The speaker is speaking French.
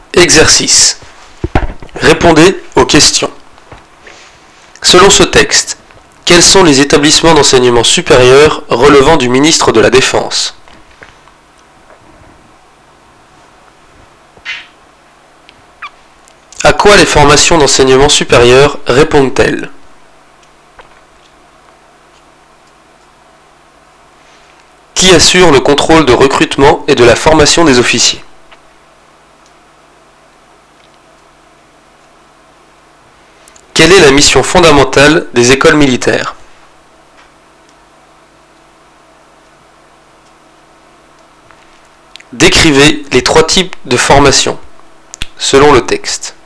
Exercice. Répondez aux questions. Selon ce texte, quels sont les établissements d'enseignement supérieur relevant du ministre de la Défense? À quoi les formations d'enseignement supérieur répondent-elles? Qui assure le contrôle de recrutement et de la formation des officiers? Quelle est la mission fondamentale des écoles militaires? Décrivez les 3 types de formation, selon le texte.